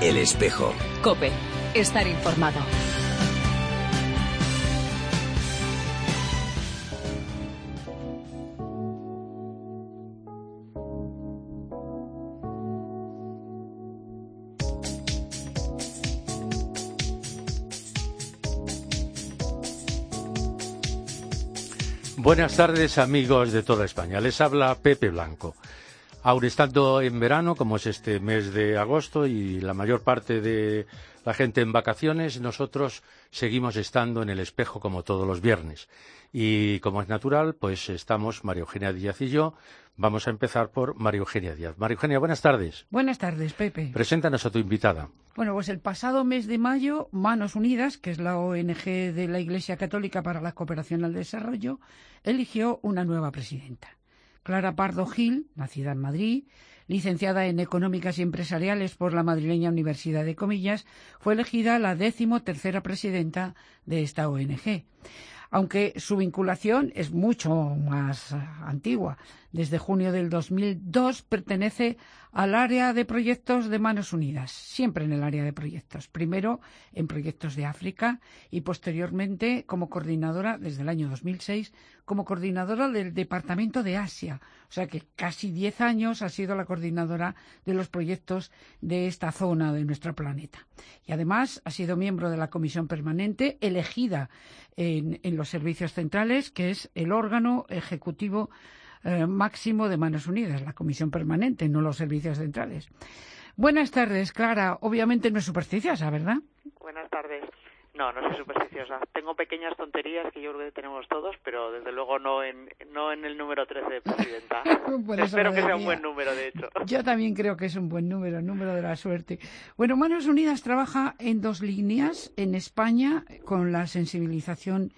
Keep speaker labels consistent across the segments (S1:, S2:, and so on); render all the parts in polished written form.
S1: El Espejo.
S2: COPE. Estar informado.
S3: Buenas tardes, amigos de toda España. Les habla Pepe Blanco. Aun estando en verano, como es este mes de agosto y la mayor parte de la gente en vacaciones, nosotros seguimos estando en El Espejo como todos los viernes. Y como es natural, pues estamos María Eugenia Díaz y yo. Vamos a empezar por María Eugenia Díaz. María Eugenia, buenas tardes.
S4: Buenas tardes, Pepe.
S3: Preséntanos a tu invitada.
S4: Bueno, pues el pasado mes de mayo, Manos Unidas, que es la ONG de la Iglesia Católica para la Cooperación al Desarrollo, eligió una nueva presidenta. Clara Pardo Gil, nacida en Madrid, licenciada en Económicas y Empresariales por la madrileña Universidad de Comillas, fue elegida la 13ª presidenta de esta ONG. Aunque su vinculación es mucho más antigua. Desde junio del 2002 pertenece al área de proyectos de Manos Unidas, siempre en el área de proyectos. Primero en proyectos de África y posteriormente como coordinadora, desde el año 2006, como coordinadora del Departamento de Asia. O sea que casi 10 años ha sido la coordinadora de los proyectos de esta zona de nuestro planeta. Y además ha sido miembro de la Comisión Permanente, elegida en los servicios centrales, que es el órgano ejecutivo máximo de Manos Unidas, la Comisión Permanente, no los servicios centrales. Buenas tardes, Clara. Obviamente no es supersticiosa, ¿verdad?
S5: Buenas tardes. No soy supersticiosa. Tengo pequeñas tonterías que yo creo que tenemos todos, pero desde luego no en el número 13 de presidenta. Espero que sea un buen número, de hecho.
S4: Yo también creo que es un buen número, el número de la suerte. Bueno, Manos Unidas trabaja en 2 líneas en España con la sensibilización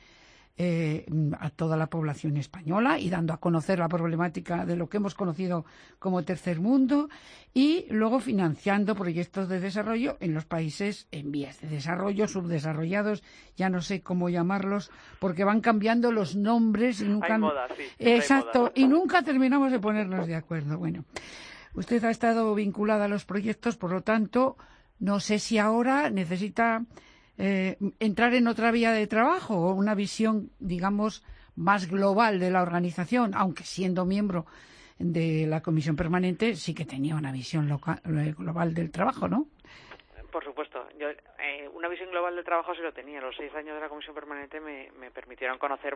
S4: a toda la población española y dando a conocer la problemática de lo que hemos conocido como tercer mundo, y luego financiando proyectos de desarrollo en los países en vías de desarrollo, subdesarrollados, ya no sé cómo llamarlos, porque van cambiando los nombres y nunca...
S5: Hay moda, sí.
S4: Exacto,
S5: Hay moda.
S4: y nunca terminamos de ponernos de acuerdo. Bueno, usted ha estado vinculada a los proyectos, por lo tanto, no sé si ahora necesita entrar en otra vía de trabajo o una visión, digamos, más global de la organización, aunque siendo miembro de la Comisión Permanente sí que tenía una visión global del trabajo, ¿no?
S5: Por supuesto. Yo una visión global del trabajo sí lo tenía. Los 6 años de la Comisión Permanente me permitieron conocer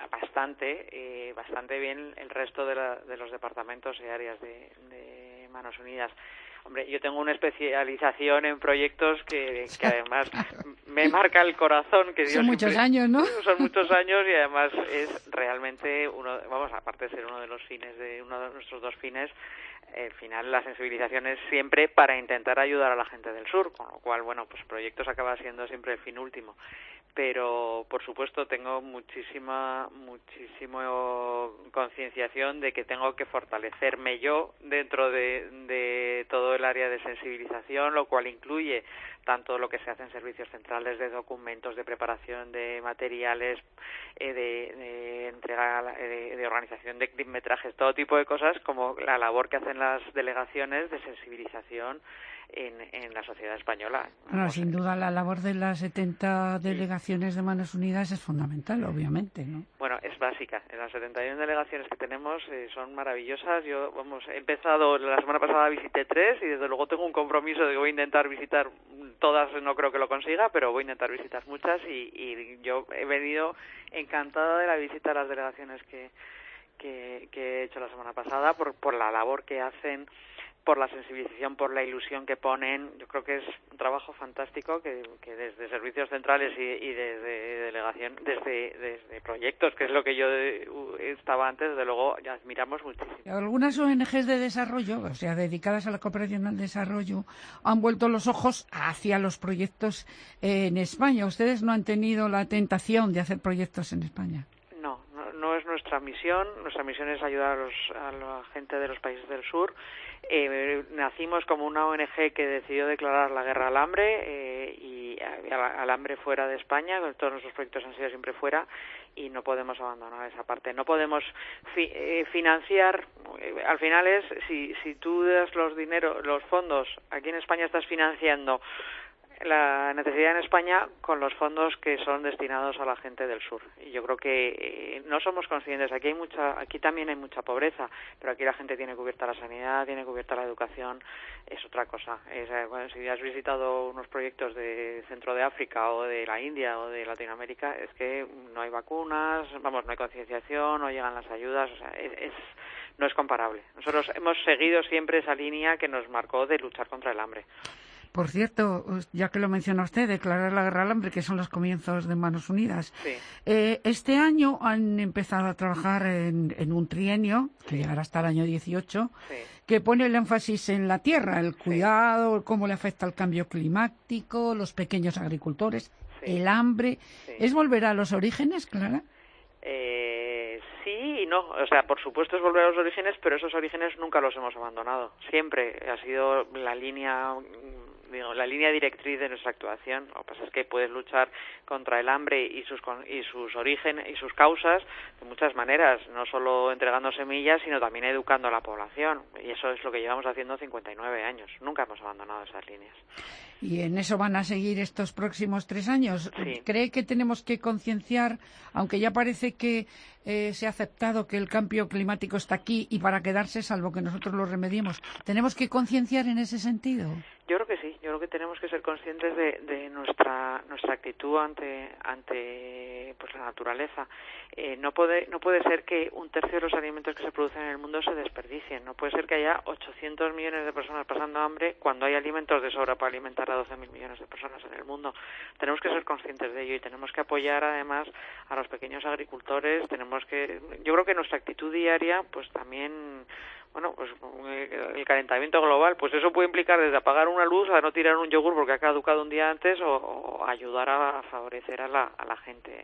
S5: bastante bien el resto de los departamentos y áreas de Manos Unidas. Hombre, yo tengo una especialización en proyectos que además me marca el corazón. Que
S4: son muchos años, ¿no?
S5: Son muchos años y además es realmente aparte de ser uno de nuestros 2 fines, al final la sensibilización es siempre para intentar ayudar a la gente del sur, con lo cual, bueno, pues proyectos acaba siendo siempre el fin último. Pero, por supuesto, tengo muchísima concienciación de que tengo que fortalecerme yo dentro de todo el área de sensibilización, lo cual incluye tanto lo que se hace en servicios centrales de documentos, de preparación de materiales, de entrega, de organización de clipmetrajes, todo tipo de cosas, como la labor que hacen las delegaciones de sensibilización en la sociedad española.
S4: Bueno, sin duda la labor de las 70 delegaciones de Manos Unidas es fundamental, obviamente, ¿no?
S5: Bueno, es básica. Las 71 delegaciones que tenemos son maravillosas. Yo, he empezado la semana pasada, visité 3 y desde luego tengo un compromiso de que voy a intentar visitar todas. No creo que lo consiga, pero voy a intentar visitar muchas y yo he venido encantada de la visita a las delegaciones que he hecho la semana pasada por la labor que hacen, por la sensibilización, por la ilusión que ponen. Yo creo que es un trabajo fantástico que desde servicios centrales y desde delegación, desde proyectos, que es lo que yo estaba antes, desde luego ya admiramos muchísimo.
S4: Algunas ONGs de desarrollo, o sea, dedicadas a la cooperación al desarrollo, han vuelto los ojos hacia los proyectos en España. ¿Ustedes no han tenido la tentación de hacer proyectos en España?
S5: No es nuestra misión. Nuestra misión es ayudar a la gente de los países del sur. Nacimos como una ONG que decidió declarar la guerra al hambre y al hambre fuera de España. Todos nuestros proyectos han sido siempre fuera y no podemos abandonar esa parte. No podemos financiar. Al final es si tú das los fondos, aquí en España estás financiando la necesidad en España con los fondos que son destinados a la gente del sur. Y yo creo que no somos conscientes. Aquí también hay mucha pobreza, pero aquí la gente tiene cubierta la sanidad, tiene cubierta la educación. Es otra cosa. Si has visitado unos proyectos de centro de África o de la India o de Latinoamérica, es que no hay vacunas, no hay concienciación, no llegan las ayudas. O sea, no es comparable. Nosotros hemos seguido siempre esa línea que nos marcó de luchar contra el hambre.
S4: Por cierto, ya que lo menciona usted, declarar la guerra al hambre, que son los comienzos de Manos Unidas.
S5: Sí.
S4: Este año han empezado a trabajar en un trienio, que llegará hasta el año 18, que pone el énfasis en la tierra, el cuidado, cómo le afecta el cambio climático, los pequeños agricultores, el hambre.
S5: Sí.
S4: ¿Es volver a los orígenes, Clara?
S5: Sí y no. O sea, por supuesto es volver a los orígenes, pero esos orígenes nunca los hemos abandonado. Siempre ha sido la línea directriz de nuestra actuación. Lo que pasa es que puedes luchar contra el hambre y sus orígenes y sus causas de muchas maneras, no solo entregando semillas, sino también educando a la población. Y eso es lo que llevamos haciendo 59 años. Nunca hemos abandonado esas líneas.
S4: ¿Y en eso van a seguir estos próximos 3 años?
S5: Sí.
S4: ¿Cree que tenemos que concienciar, aunque ya parece que se ha aceptado que el cambio climático está aquí y para quedarse, salvo que nosotros lo remediemos, tenemos que concienciar en ese sentido?
S5: Yo creo que sí. Yo creo que tenemos que ser conscientes de nuestra actitud ante pues la naturaleza. No puede ser que un tercio de los alimentos que se producen en el mundo se desperdicien. No puede ser que haya 800 millones de personas pasando hambre cuando hay alimentos de sobra para alimentar a 12.000 millones de personas en el mundo. Tenemos que ser conscientes de ello y tenemos que apoyar además a los pequeños agricultores. Yo creo que nuestra actitud diaria, pues también, pues el calentamiento global, pues eso puede implicar desde apagar una luz a no tirar un yogur porque ha caducado un día antes o ayudar a favorecer a la gente.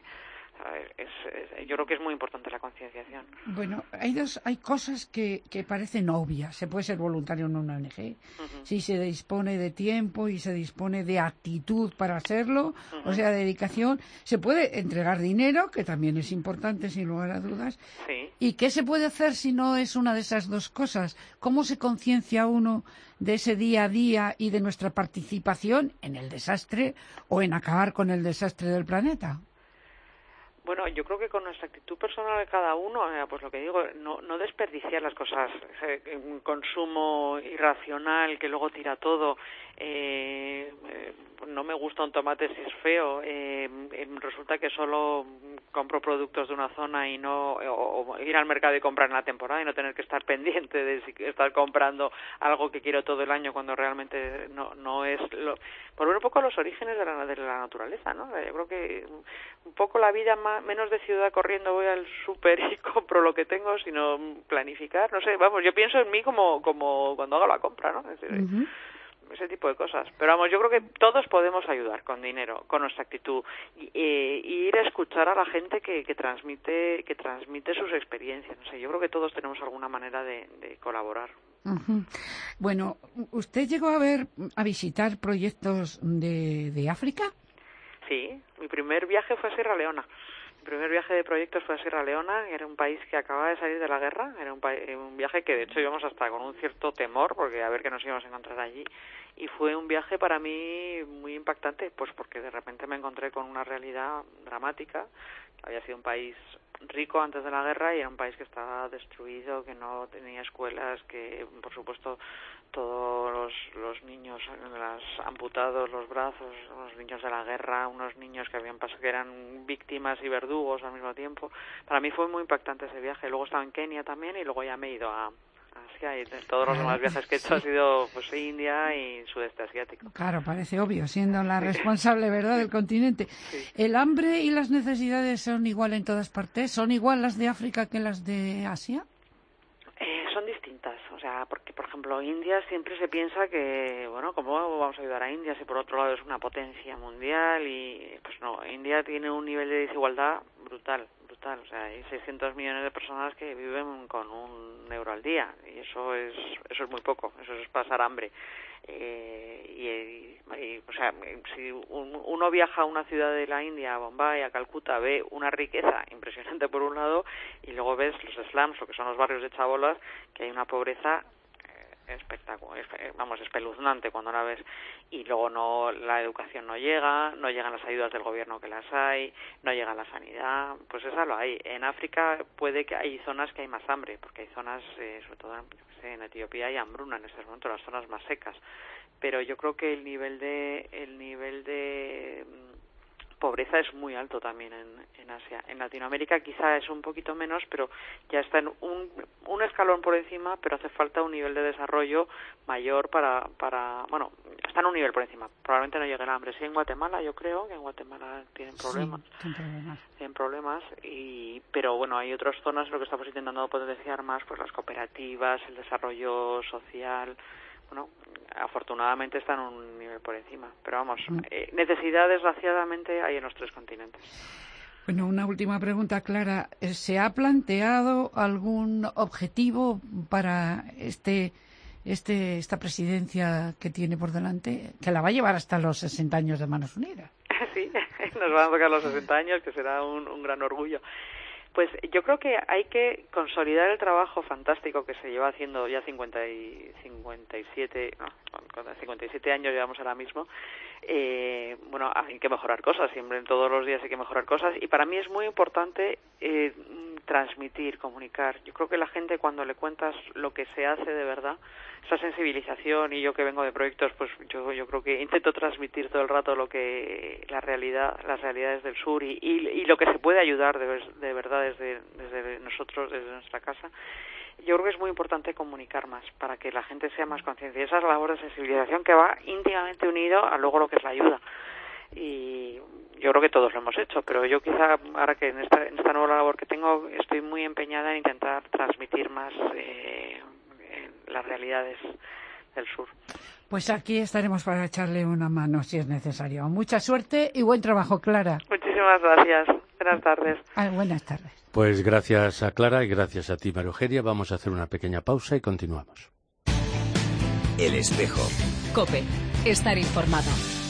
S5: Yo creo que es muy importante la concienciación.
S4: Bueno, hay cosas que parecen obvias. Se puede ser voluntario en una ONG, si se dispone de tiempo y se dispone de actitud para hacerlo, o sea, dedicación. Se puede entregar dinero, que también es importante, sin lugar a dudas.
S5: Sí.
S4: ¿Y qué se puede hacer si no es una de esas dos cosas? ¿Cómo se conciencia uno de ese día a día y de nuestra participación en el desastre o en acabar con el desastre del planeta?
S5: Bueno, yo creo que con nuestra actitud personal de cada uno, pues lo que digo, no desperdiciar las cosas, un consumo irracional que luego tira todo. No me gusta un tomate si es feo. Resulta que solo compro productos de una zona y o ir al mercado y comprar en la temporada y no tener que estar pendiente de estar comprando algo que quiero todo el año cuando realmente no es volver un poco a los orígenes de la naturaleza, ¿no? Yo creo que un poco la vida menos de ciudad corriendo voy al súper y compro lo que tengo, sino planificar, no sé, yo pienso en mí como cuando hago la compra, ¿no? Es decir, ese tipo de cosas. Pero yo creo que todos podemos ayudar con dinero, con nuestra actitud, y ir a escuchar a la gente que transmite sus experiencias. No sé, yo creo que todos tenemos alguna manera de colaborar.
S4: Bueno, ¿usted llegó a visitar proyectos de África?
S5: Sí, mi primer viaje fue a Sierra Leona. Mi primer viaje de proyectos fue a Sierra Leona, era un país que acababa de salir de la guerra, era un viaje que de hecho íbamos hasta con un cierto temor, porque a ver qué nos íbamos a encontrar allí, y fue un viaje para mí muy impactante, pues porque de repente me encontré con una realidad dramática. Había sido un país rico antes de la guerra y era un país que estaba destruido, que no tenía escuelas, que por supuesto todos los niños amputados los brazos, los niños de la guerra, unos niños que eran víctimas y verdugos al mismo tiempo. Para mí fue muy impactante ese viaje. Luego estaba en Kenia también y luego ya me he ido a Asia y todos los demás viajes que he hecho ha sido pues India y sudeste asiático.
S4: Claro, parece obvio, siendo la responsable, ¿verdad?, del continente.
S5: Sí.
S4: ¿El hambre y las necesidades son igual en todas partes? ¿Son igual las de África que las de Asia?
S5: Son distintas, o sea, porque por ejemplo India siempre se piensa que, ¿cómo vamos a ayudar a India si por otro lado es una potencia mundial? Y pues no, India tiene un nivel de desigualdad brutal, brutal. O sea, hay 600 millones de personas que viven con €1 al día y eso es muy poco, eso es pasar hambre. O sea, si uno viaja a una ciudad de la India, a Bombay, a Calcuta, ve una riqueza impresionante por un lado y luego ves los slums, lo que son los barrios de chabolas, que hay una pobreza espeluznante cuando la ves, y luego la educación no llegan las ayudas del gobierno que las hay, no llega la sanidad, pues esa lo hay. En África puede que hay zonas que hay más hambre, porque hay zonas, sobre todo en Etiopía hay hambruna en estos momentos, las zonas más secas, pero yo creo que el nivel de pobreza es muy alto también en Asia. En Latinoamérica quizá es un poquito menos, pero ya está en un escalón por encima, pero hace falta un nivel de desarrollo mayor para está en un nivel por encima. Probablemente no llegue el hambre. Sí, en Guatemala, yo creo que en Guatemala tienen problemas.
S4: Sí,
S5: tienen problemas, pero bueno, hay otras zonas en lo que estamos intentando potenciar más, pues las cooperativas, el desarrollo social. Bueno, afortunadamente está en un nivel por encima, pero vamos, necesidad desgraciadamente hay en los 3 continentes.
S4: Bueno, una última pregunta, Clara. ¿Se ha planteado algún objetivo para esta presidencia que tiene por delante, que la va a llevar hasta los 60 años de Manos Unidas?
S5: Sí, nos van a tocar los 60 años, que será un gran orgullo. Pues yo creo que hay que consolidar el trabajo fantástico que se lleva haciendo ya 57 años llevamos ahora mismo. Bueno, hay que mejorar cosas, siempre en todos los días hay que mejorar cosas, y para mí es muy importante transmitir, comunicar. Yo creo que la gente, cuando le cuentas lo que se hace de verdad, esa sensibilización, y yo que vengo de proyectos, pues yo creo que intento transmitir todo el rato las realidades del sur y lo que se puede ayudar de verdad desde nosotros, desde nuestra casa. Yo creo que es muy importante comunicar más para que la gente sea más consciente. Y esa es la labor de sensibilización que va íntimamente unido a luego lo que es la ayuda. Y yo creo que todos lo hemos hecho, pero yo quizá ahora que en esta nueva labor que tengo estoy muy empeñada en intentar transmitir más las realidades del sur.
S4: Pues aquí estaremos para echarle una mano si es necesario. Mucha suerte y buen trabajo, Clara.
S5: Muchísimas gracias. Buenas tardes.
S4: Buenas tardes.
S3: Pues gracias a Clara y gracias a ti, María Eugenia. Vamos a hacer una pequeña pausa y continuamos.
S1: El espejo.
S2: COPE. Estar informado.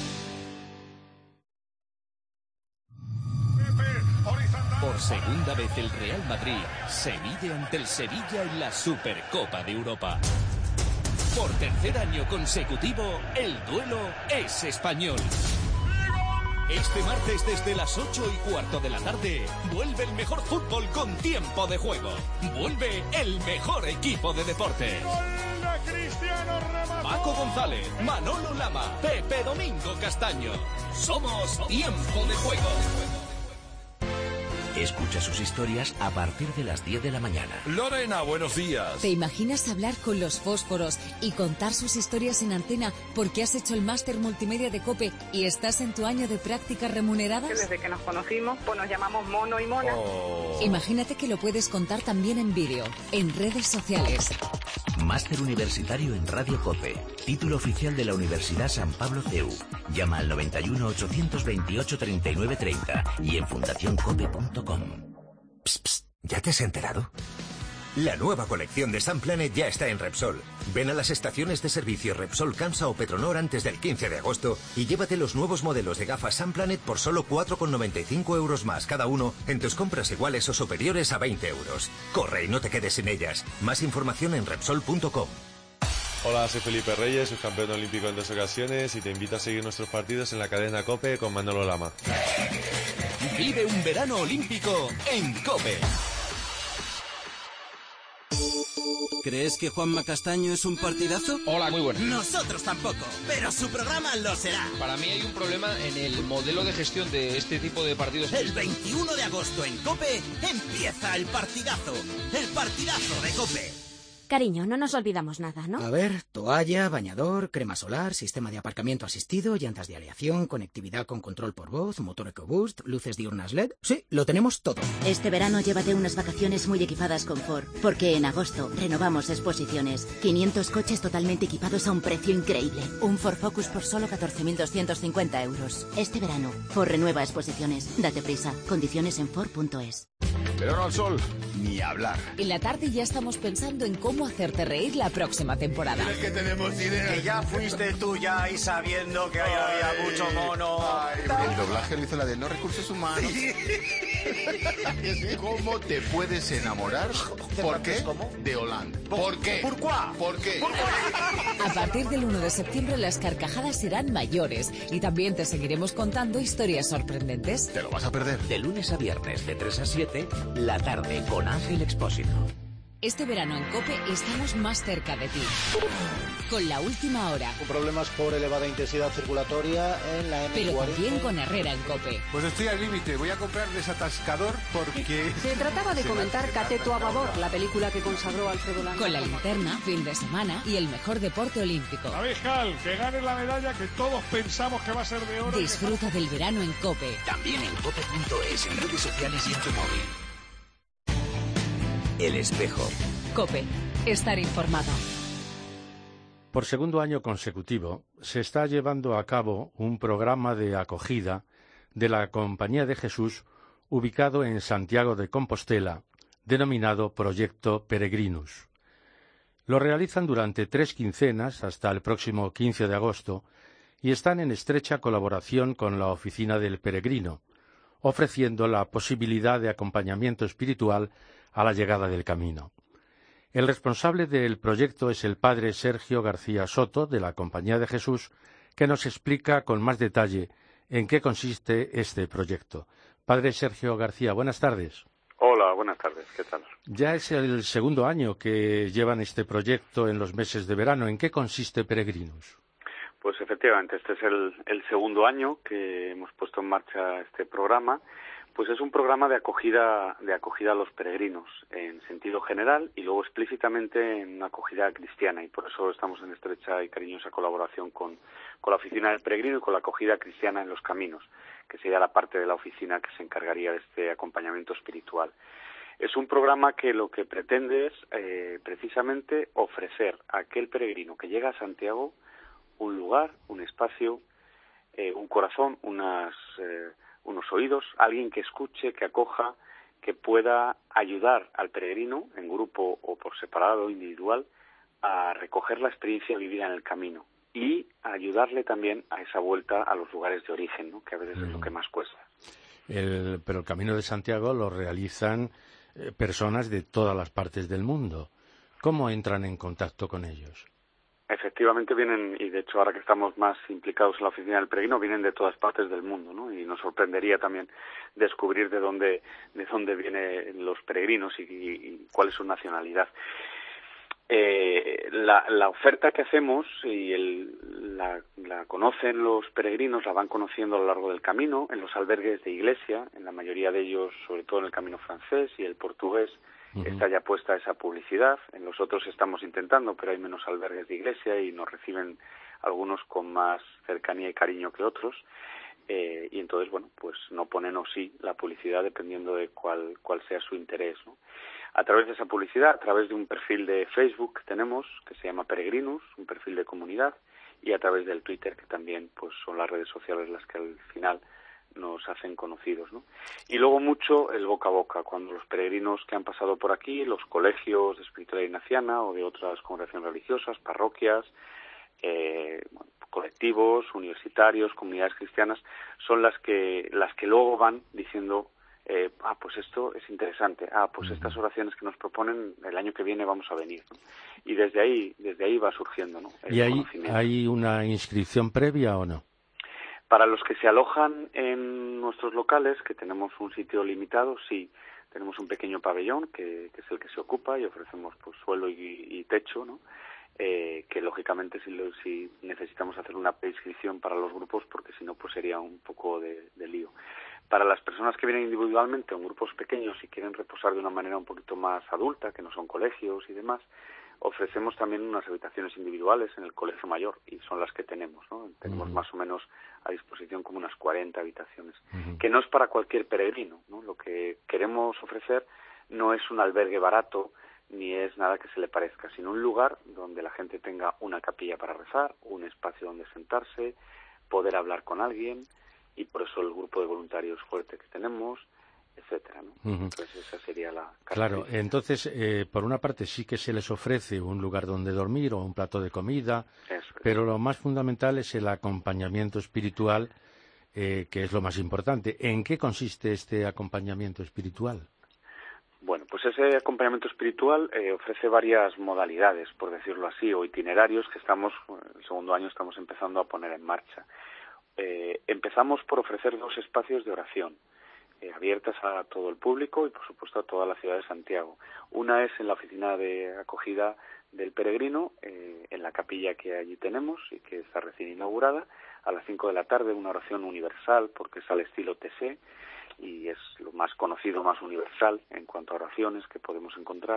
S1: Por segunda vez el Real Madrid se mide ante el Sevilla en la Supercopa de Europa. Por tercer año consecutivo, el duelo es español. Este martes desde las 8:15 de la tarde, vuelve el mejor fútbol con tiempo de juego. Vuelve el mejor equipo de deportes. Paco González, Manolo Lama, Pepe Domingo Castaño. Somos Tiempo de Juego. Escucha sus historias a partir de las 10 de la mañana.
S6: Lorena, buenos días.
S7: ¿Te imaginas hablar con los fósforos y contar sus historias en antena porque has hecho el máster multimedia de COPE y estás en tu año de prácticas remuneradas?
S8: Desde que nos conocimos, pues nos llamamos Mono y Mona.
S7: Imagínate que lo puedes contar también en vídeo, en redes sociales.
S1: Máster universitario en Radio COPE. Título oficial de la Universidad San Pablo CEU. Llama al 91 828 3930 y en fundacioncope.com.
S9: Psst, ¿ya te has enterado? La nueva colección de Sun Planet ya está en Repsol. Ven a las estaciones de servicio Repsol, Kamsa o Petronor antes del 15 de agosto y llévate los nuevos modelos de gafas Sun Planet por solo 4,95 euros más cada uno en tus compras iguales o superiores a 20 euros. Corre y no te quedes sin ellas. Más información en Repsol.com.
S10: Hola, soy Felipe Reyes, subcampeón olímpico en 2 ocasiones y te invito a seguir nuestros partidos en la cadena COPE con Manolo Lama.
S1: Vive un verano olímpico en COPE.
S11: ¿Crees que Juanma Castaño es un partidazo?
S12: Hola, muy buenas.
S11: Nosotros tampoco, pero su programa lo será.
S12: Para mí hay un problema en el modelo de gestión de este tipo de partidos.
S11: El 21 de agosto en COPE empieza el partidazo de COPE.
S13: Cariño, no nos olvidamos nada, ¿no?
S14: A ver, toalla, bañador, crema solar, sistema de aparcamiento asistido, llantas de aleación, conectividad con control por voz, motor EcoBoost, luces diurnas LED... Sí, lo tenemos todo.
S13: Este verano llévate unas vacaciones muy equipadas con Ford, porque en agosto renovamos exposiciones. 500 coches totalmente equipados a un precio increíble. Un Ford Focus por solo 14.250 euros. Este verano, Ford renueva exposiciones. Date prisa. Condiciones en Ford.es.
S6: Pero no al sol, ni hablar.
S7: En la tarde ya estamos pensando en cómo hacerte reír la próxima temporada.
S6: Es que tenemos ideas.
S15: Que ya fuiste tú ya y sabiendo que ahí había mucho mono.
S6: El doblaje lo hizo la de los recursos humanos. ¿Cómo te puedes enamorar? ¿Por qué?
S15: ¿Cómo?
S6: De Hollande. ¿Por qué?
S15: ¿Por qué?
S6: ¿Por qué?
S7: A partir del 1 de septiembre las carcajadas serán mayores y también te seguiremos contando historias sorprendentes.
S6: Te lo vas a perder.
S1: De lunes a viernes, de 3 a 7, la tarde con Ángel Expósito.
S7: Este verano en COPE estamos más cerca de ti. Con La Última Hora.
S16: Con problemas por elevada intensidad circulatoria en la M40.
S7: Pero también con Herrera en COPE.
S6: Pues estoy al límite. Voy a comprar desatascador porque...
S17: Se trataba de comentar Cateto a Babor, la película que consagró Alfredo Lanza.
S7: Con La Linterna, fin de semana y el mejor deporte olímpico.
S18: Abiscal, que gane la medalla que todos pensamos que va a ser de oro.
S7: Disfruta del verano en COPE.
S1: También en cope.es, en redes sociales y en tu móvil. El Espejo.
S2: COPE. Estar informado.
S3: Por segundo año consecutivo se está llevando a cabo un programa de acogida de la Compañía de Jesús ubicado en Santiago de Compostela, denominado Proyecto Peregrinus. Lo realizan durante 3 quincenas hasta el próximo 15 de agosto y están en estrecha colaboración con la Oficina del Peregrino, ofreciendo la posibilidad de acompañamiento espiritual a la llegada del camino. El responsable del proyecto es el padre Sergio García Soto, de la Compañía de Jesús, que nos explica con más detalle en qué consiste este proyecto. Padre Sergio García, buenas tardes.
S19: Hola, buenas tardes, ¿qué tal?
S3: Ya es el segundo año que llevan este proyecto en los meses de verano. ¿En qué consiste Peregrinus?
S19: Pues efectivamente, este es el segundo año que hemos puesto en marcha este programa. Pues es un programa de acogida a los peregrinos en sentido general y luego explícitamente en una acogida cristiana, y por eso estamos en estrecha y cariñosa colaboración con la Oficina del Peregrino y con la acogida cristiana en los caminos, que sería la parte de la oficina que se encargaría de este acompañamiento espiritual. Es un programa que lo que pretende es precisamente ofrecer a aquel peregrino que llega a Santiago un lugar, un espacio, un corazón, unos oídos, alguien que escuche, que acoja, que pueda ayudar al peregrino, en grupo o por separado, individual, a recoger la experiencia vivida en el camino y a ayudarle también a esa vuelta a los lugares de origen, ¿no? Que a veces es lo que más cuesta.
S3: Pero el Camino de Santiago lo realizan personas de todas las partes del mundo. ¿Cómo entran en contacto con ellos?
S19: Efectivamente vienen, y de hecho ahora que estamos más implicados en la Oficina del Peregrino, vienen de todas partes del mundo, ¿no? Y nos sorprendería también descubrir de dónde vienen los peregrinos y cuál es su nacionalidad. La oferta que hacemos y la conocen los peregrinos, la van conociendo a lo largo del camino, en los albergues de iglesia, en la mayoría de ellos, sobre todo en el camino francés y el portugués. Está ya puesta esa publicidad. En los otros estamos intentando, pero hay menos albergues de iglesia y nos reciben algunos con más cercanía y cariño que otros. Y entonces, bueno, pues no ponen o sí la publicidad dependiendo de cuál sea su interés, ¿no? A través de esa publicidad, a través de un perfil de Facebook que tenemos, que se llama Peregrinus, un perfil de comunidad, y a través del Twitter, que también pues son las redes sociales las que al final nos hacen conocidos, ¿no? Y luego mucho el boca a boca, cuando los peregrinos que han pasado por aquí, los colegios de espiritualidad ignaciana o de otras congregaciones religiosas, parroquias, colectivos, universitarios, comunidades cristianas, son las que luego van diciendo pues esto es interesante, pues estas oraciones que nos proponen el año que viene vamos a venir, ¿no? Y desde ahí va surgiendo, ¿no?
S3: ¿Y hay una inscripción previa o no?
S19: Para los que se alojan en nuestros locales, que tenemos un sitio limitado, sí, tenemos un pequeño pabellón que es el que se ocupa y ofrecemos pues suelo y techo, ¿no? Que lógicamente si necesitamos hacer una preinscripción para los grupos, porque si no pues sería un poco de lío. Para las personas que vienen individualmente o en grupos pequeños y quieren reposar de una manera un poquito más adulta, que no son colegios y demás, ofrecemos también unas habitaciones individuales en el colegio mayor y son las que tenemos, ¿no? Tenemos más o menos a disposición como unas 40 habitaciones, que no es para cualquier peregrino, ¿no? Lo que queremos ofrecer no es un albergue barato ni es nada que se le parezca, sino un lugar donde la gente tenga una capilla para rezar, un espacio donde sentarse, poder hablar con alguien, y por eso el grupo de voluntarios fuerte que tenemos, etcétera, ¿no? Entonces esa sería la característica.
S3: Claro, entonces, por una parte sí que se les ofrece un lugar donde dormir o un plato de comida, pero lo más fundamental es el acompañamiento espiritual, que es lo más importante. ¿En qué consiste este acompañamiento espiritual?
S19: Bueno, pues ese acompañamiento espiritual ofrece varias modalidades, por decirlo así, o itinerarios que el segundo año estamos empezando a poner en marcha. Empezamos por ofrecer 2 espacios de oración, abiertas a todo el público y, por supuesto, a toda la ciudad de Santiago. Una es en la oficina de acogida del peregrino, en la capilla que allí tenemos y que está recién inaugurada, a las 5 de la tarde, una oración universal, porque es al estilo TC, y es lo más conocido, más universal en cuanto a oraciones que podemos encontrar,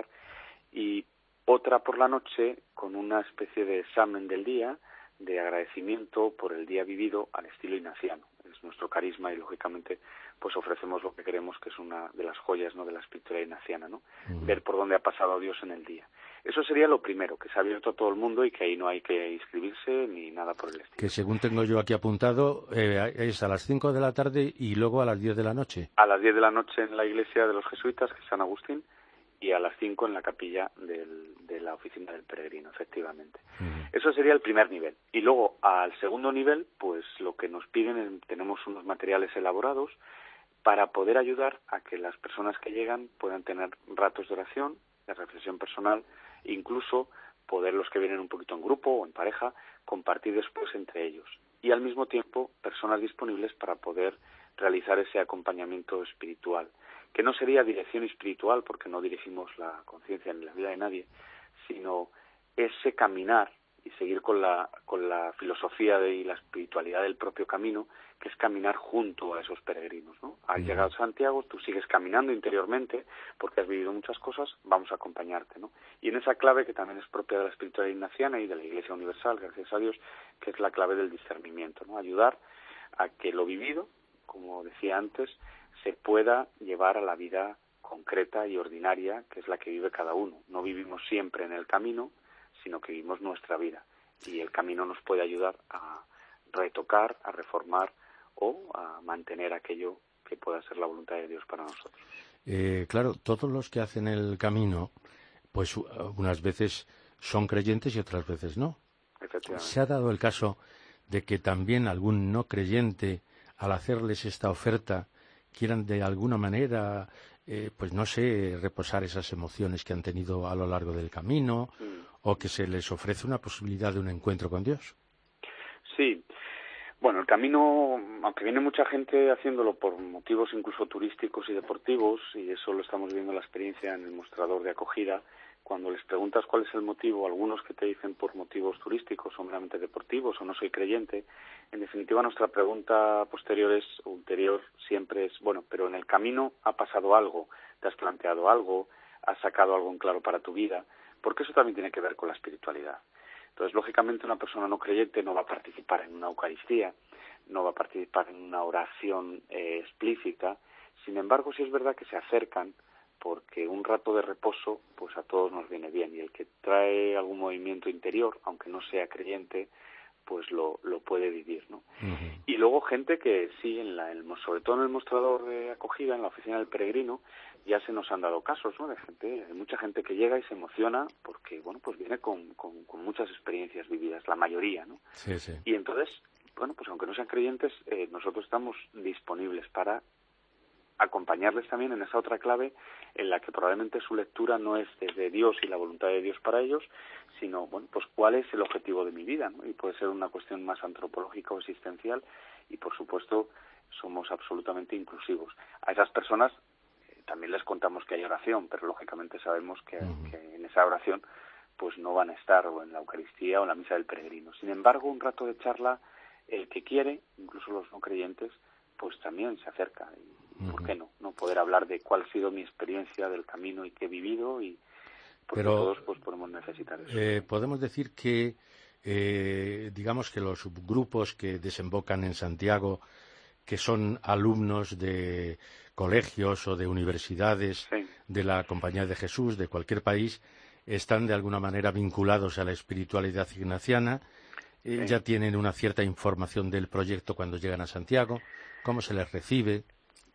S19: y otra por la noche con una especie de examen del día, de agradecimiento por el día vivido al estilo ignaciano. Es nuestro carisma y, lógicamente, pues ofrecemos lo que creemos que es una de las joyas, ¿no?, de la espiritualidad ignaciana, ¿no? Ver por dónde ha pasado Dios en el día. Eso sería lo primero, que se ha abierto a todo el mundo y que ahí no hay que inscribirse ni nada por el estilo.
S3: Que según tengo yo aquí apuntado, es a las 5 de la tarde y luego a las 10 de la noche.
S19: A las 10 de la noche en la iglesia de los jesuitas, que es San Agustín, y a las 5 en la capilla de la oficina del peregrino, efectivamente. Eso sería el primer nivel. Y luego, al segundo nivel, pues lo que nos piden, tenemos unos materiales elaborados para poder ayudar a que las personas que llegan puedan tener ratos de oración, de reflexión personal, incluso poder, los que vienen un poquito en grupo o en pareja, compartir después entre ellos. Y al mismo tiempo, personas disponibles para poder realizar ese acompañamiento espiritual, que no sería dirección espiritual, porque no dirigimos la conciencia ni la vida de nadie, sino ese caminar y seguir con la filosofía y la espiritualidad del propio camino, que es caminar junto a esos peregrinos, ¿no? Al llegar a Santiago, tú sigues caminando interiormente porque has vivido muchas cosas, vamos a acompañarte, ¿no? Y en esa clave, que también es propia de la espiritualidad ignaciana y de la Iglesia Universal, gracias a Dios, que es la clave del discernimiento, ¿no? Ayudar a que lo vivido, como decía antes, se pueda llevar a la vida concreta y ordinaria, que es la que vive cada uno. No vivimos siempre en el camino, sino que vivimos nuestra vida. Y el camino nos puede ayudar a retocar, a reformar o a mantener aquello que pueda ser la voluntad de Dios para nosotros.
S3: Claro, todos los que hacen el camino, pues unas veces son creyentes y otras veces no.
S19: Efectivamente.
S3: ¿Se ha dado el caso de que también algún no creyente, al hacerles esta oferta, quieran de alguna manera, pues no sé, reposar esas emociones que han tenido a lo largo del camino, o que se les ofrece una posibilidad de un encuentro con Dios?
S19: Sí. Bueno, el camino, aunque viene mucha gente haciéndolo por motivos incluso turísticos y deportivos, y eso lo estamos viendo la experiencia en el mostrador de acogida, cuando les preguntas cuál es el motivo, algunos que te dicen por motivos turísticos o meramente deportivos o no soy creyente, en definitiva nuestra pregunta ulterior siempre es, bueno, pero en el camino ha pasado algo, te has planteado algo, has sacado algo en claro para tu vida, porque eso también tiene que ver con la espiritualidad. Entonces, lógicamente, una persona no creyente no va a participar en una Eucaristía, no va a participar en una oración explícita. Sin embargo, sí es verdad que se acercan, porque un rato de reposo pues a todos nos viene bien, y el que trae algún movimiento interior, aunque no sea creyente, pues lo puede vivir, ¿no? Y luego gente que sí, sobre todo en el mostrador de acogida, en la oficina del peregrino, ya se nos han dado casos, ¿no? Hay mucha gente que llega y se emociona porque, bueno, pues viene con muchas experiencias vividas, la mayoría, ¿no?
S3: Sí, sí.
S19: Y entonces, bueno, pues aunque no sean creyentes, nosotros estamos disponibles para acompañarles también en esa otra clave en la que probablemente su lectura no es desde Dios y la voluntad de Dios para ellos, sino, bueno, pues cuál es el objetivo de mi vida, ¿no? Y puede ser una cuestión más antropológica o existencial, y por supuesto somos absolutamente inclusivos. A esas personas también les contamos que hay oración, pero lógicamente sabemos que en esa oración pues no van a estar o en la Eucaristía o en la misa del peregrino. Sin embargo, un rato de charla, el que quiere, incluso los no creyentes, pues también se acerca. Y ¿por qué no? No poder hablar de cuál ha sido mi experiencia del camino y que he vivido, y porque todos pues podemos necesitar eso.
S3: Podemos decir que digamos que los subgrupos que desembocan en Santiago, que son alumnos de colegios o de universidades de la Compañía de Jesús de cualquier país, están de alguna manera vinculados a la espiritualidad ignaciana, ya tienen una cierta información del proyecto cuando llegan a Santiago, cómo se les recibe.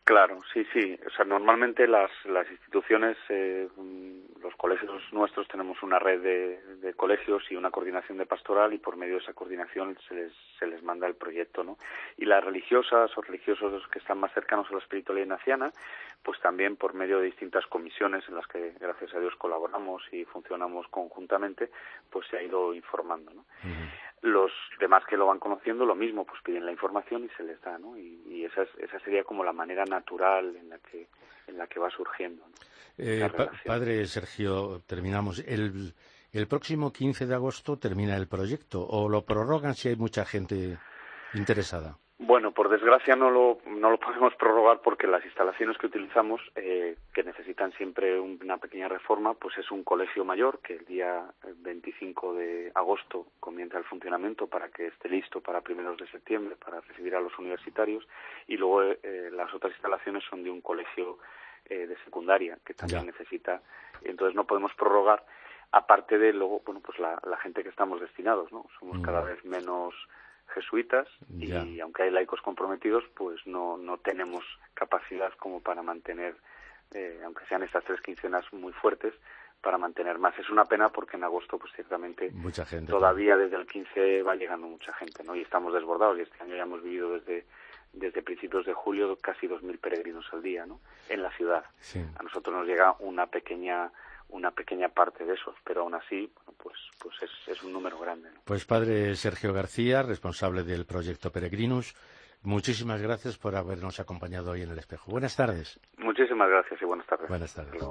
S19: Claro, sí. O sea, normalmente las instituciones, los colegios nuestros, tenemos una red de colegios y una coordinación de pastoral, y por medio de esa coordinación se les manda el proyecto, ¿no? Y las religiosas o religiosos que están más cercanos a la espiritualidad ignaciana, pues también por medio de distintas comisiones en las que, gracias a Dios, colaboramos y funcionamos conjuntamente, pues se ha ido informando, ¿no? Los demás que lo van conociendo, lo mismo, pues piden la información y se les da, ¿no? Y esa sería como la manera natural en la que va surgiendo, ¿no?
S3: Padre Sergio, terminamos. El próximo 15 de agosto termina el proyecto, ¿o lo prorrogan si hay mucha gente interesada?
S19: Bueno, por desgracia no lo podemos prorrogar, porque las instalaciones que utilizamos, que necesitan siempre una pequeña reforma, pues es un colegio mayor que el día 25 de agosto comienza el funcionamiento para que esté listo para primeros de septiembre para recibir a los universitarios, y luego las otras instalaciones son de un colegio de secundaria que también necesita, entonces no podemos prorrogar, aparte de luego, bueno, pues la gente que estamos destinados, ¿no? Somos cada vez menos jesuitas y aunque hay laicos comprometidos, pues no tenemos capacidad como para mantener, aunque sean estas 3 quincenas muy fuertes, para mantener más. Es una pena porque en agosto, pues ciertamente,
S3: mucha gente,
S19: todavía desde el 15 va llegando mucha gente, ¿no? Y estamos desbordados, y este año ya hemos vivido desde principios de julio casi 2.000 peregrinos al día, ¿no? En la ciudad. Sí. A nosotros nos llega una pequeña parte de esos, pero aún así, bueno, pues es un número grande, ¿no?
S3: Pues Padre Sergio García, responsable del proyecto Peregrinus, muchísimas gracias por habernos acompañado hoy en El Espejo. Buenas tardes.
S19: Muchísimas gracias y buenas tardes.
S3: Buenas tardes.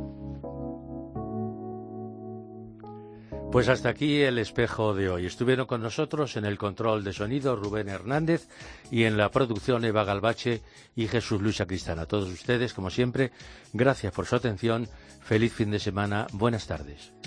S3: Pues hasta aquí El Espejo de hoy. Estuvieron con nosotros en el control de sonido Rubén Hernández y en la producción Eva Galvache y Jesús Luis Sacristán. A todos ustedes, como siempre, gracias por su atención. Feliz fin de semana. Buenas tardes.